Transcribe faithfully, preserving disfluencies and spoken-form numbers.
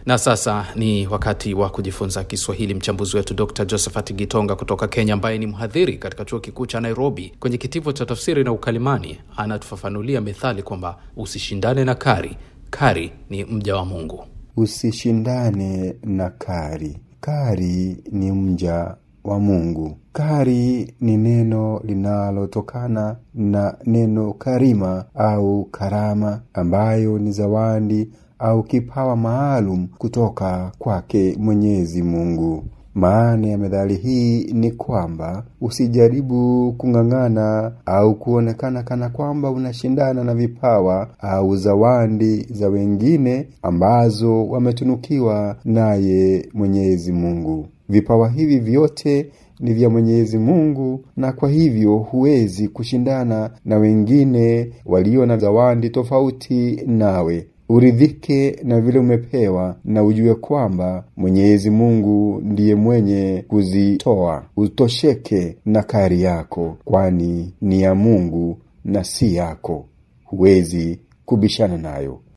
Na sasa ni wakati wa kujifunza Kiswahili. Mchambuzi wetu Doctor Josephat Gitonga kutoka Kenya, ambaye ni mhadhiri katika chuo kikuu cha Nairobi kwenye kitivo cha tafsiri na ukalimani, anatufafanulia methali kwamba usishindane na kari, kari ni mja wa Mungu. Usishindane na kari, kari ni mja wa Mungu. Kari ni neno linalotokana na neno karima au karama, ambayo ni zawadi au kipawa maalum kutoka kwake Mwenyezi Mungu. Maana ya methali hii ni kwamba usijaribu kung'ang'ana au kuonekana kana kwamba unashindana na vipawa au zawadi za wengine ambazo wametunukiwa naye Mwenyezi Mungu. Vipawa hivi vyote ni vya Mwenyezi Mungu, na kwa hivyo huwezi kushindana na wengine walio na zawadi tofauti nawe. Uridhike na vile umepewa, na ujue kwamba Mwenyezi Mungu ndiye mwenye kuzitoa. Utosheke na kari yako, kwani ni ya Mungu na si yako. Huwezi kubishana nayo.